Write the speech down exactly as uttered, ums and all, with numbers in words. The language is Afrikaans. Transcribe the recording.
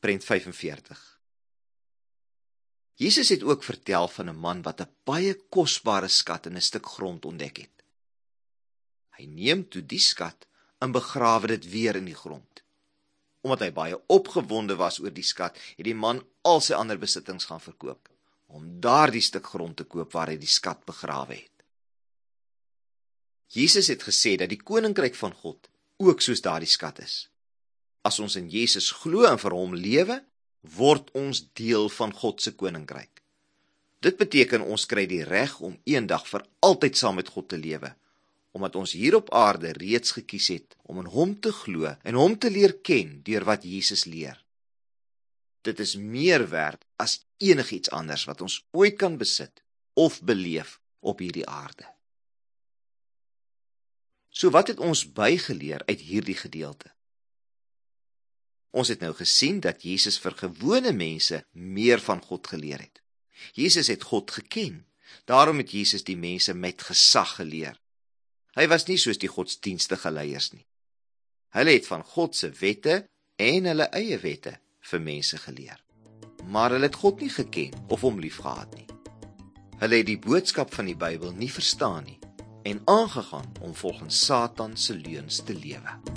prent vyf en veertig. Jesus het ook vertel van 'n man wat 'n baie kosbare skat in 'n stuk grond ontdek het. Hy neem toe die skat en begrawe dit weer in die grond. Omdat hy baie opgewonde was oor die skat, het die man al sy ander besittings gaan verkoop, om daardie stuk grond te koop waar hy die skat begrawe het. Jesus het gesê dat die koninkryk van God ook soos daardie skat is. As ons in Jesus glo en vir hom lewe, word ons deel van God se koninkryk. Dit beteken ons kry die reg om eendag vir altyd saam met God te lewe, omdat ons hier op aarde reeds gekies het om in hom te glo en hom te leer ken deur wat Jesus leer. Dit is meer werd as enigiets anders wat ons ooit kan besit of beleef op hierdie aarde. So wat het ons bygeleer uit hierdie gedeelte? Ons het nou gesien dat Jesus vir gewone mense meer van God geleer het. Jesus het God geken, daarom het Jesus die mense met gesag geleer. Hy was nie soos die godsdienstige leiers nie. Hulle het van God se wette en hulle eie wette vir mense geleer. Maar hulle het God nie geken of hom liefgehad nie. Hulle het die boodskap van die Bybel nie verstaan nie en aangegaan om volgens Satan se leuns te lewe.